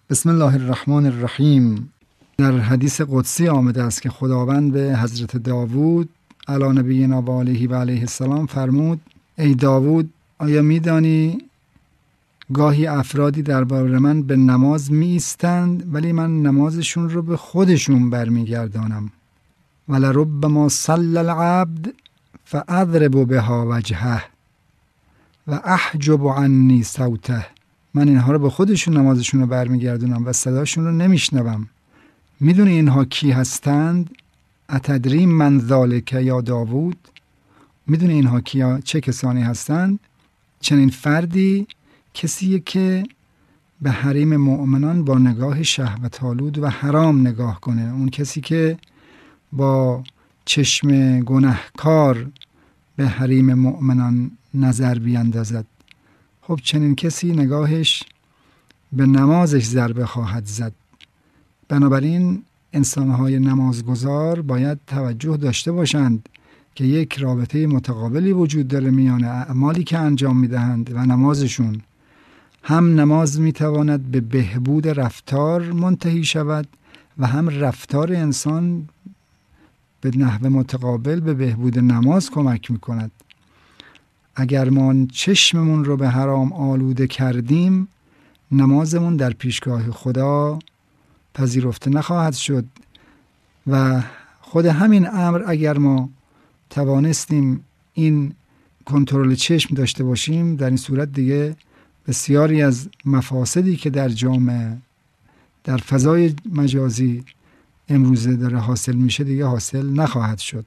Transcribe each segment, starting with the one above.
بسم الله الرحمن الرحیم. در حدیث قدسی آمده است که خداوند به حضرت داوود علی نبینا و آله و علیه السلام فرمود: ای داوود، آیا می‌دانی گاهی افرادی درباره من به نماز می ایستند ولی من نمازشون رو به خودشون برمیگردانم. ولربما صلی العبد فاضرب بها وجهه و احجب عنی صوته. من اینها رو به خودشون نمازشون رو برمیگردونم و صداشون رو نمیشنوم. میدونی اینها کی هستند؟ اتدری من ذالک یا داوود؟ میدونی اینها کیا، چه کسانی هستند؟ چنین فردی کسیه که به حریم مؤمنان با نگاه شهوت‌آلود و حرام نگاه کنه. اون کسی که با چشم گناهکار به حریم مؤمنان نظر بیندازد، خب چنین کسی نگاهش به نمازش ضربه خواهد زد. بنابراین انسان‌های نمازگزار باید توجه داشته باشند که یک رابطه متقابلی وجود داره میان اعمالی که انجام میدهند و نمازشون. هم نماز میتواند به بهبود رفتار منتهی شود و هم رفتار انسان به نحو متقابل به بهبود نماز کمک میکند. اگر ما چشممون رو به حرام آلوده کردیم، نمازمون در پیشگاه خدا پذیرفته نخواهد شد و خود همین امر اگر ما توانستیم این کنترل چشم داشته باشیم، در این صورت دیگه بسیاری از مفاسدی که در جامعه در فضای مجازی امروزه داره حاصل میشه دیگه حاصل نخواهد شد.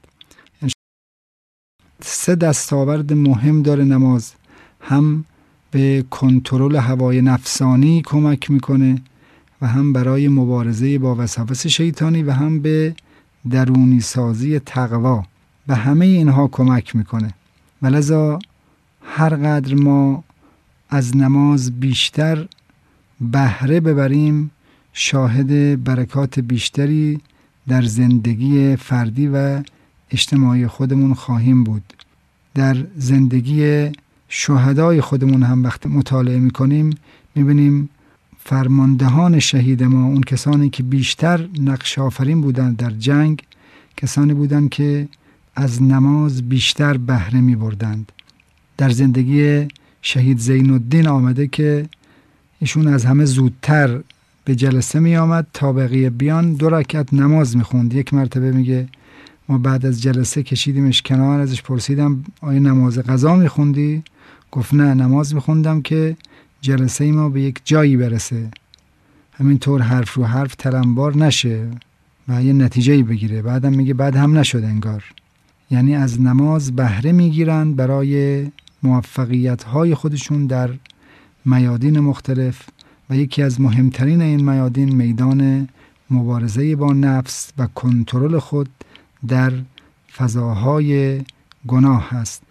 3 دستاورد مهم داره نماز. هم به کنترل هوای نفسانی کمک میکنه و هم برای مبارزه با وسواس شیطانی و هم به درونی سازی تقوا. به همه اینها کمک میکنه. ولذا هر قدر ما از نماز بیشتر بهره ببریم، شاهد برکات بیشتری در زندگی فردی و اجتماعی خودمون خواهیم بود. در زندگی شهدای خودمون هم وقت مطالعه میکنیم میبینیم فرماندهان شهید ما، اون کسانی که بیشتر نقش آفرین بودند در جنگ، کسانی بودند که از نماز بیشتر بهره میبردند. در زندگی شهید زین الدین آمده که ایشون از همه زودتر به جلسه می آمد تا بقیه بیان 2 رکعت نماز می خوند. یک مرتبه میگه ما بعد از جلسه کشیدیمش کنار، ازش پرسیدم آیا نماز قضا می خوندی؟ گفت نه، نماز می خوندم که جلسه ما به یک جایی برسه، همینطور حرف رو حرف تلمبار نشه و یه نتیجه‌ای بگیره. بعدم میگه بعد هم نشد انگار. یعنی از نماز بهره میگیرن برای موفقیت‌های خودشون در میادین مختلف و یکی از مهمترین این میادین میدان مبارزه با نفس و کنترل خود در فضاهای گناه هست.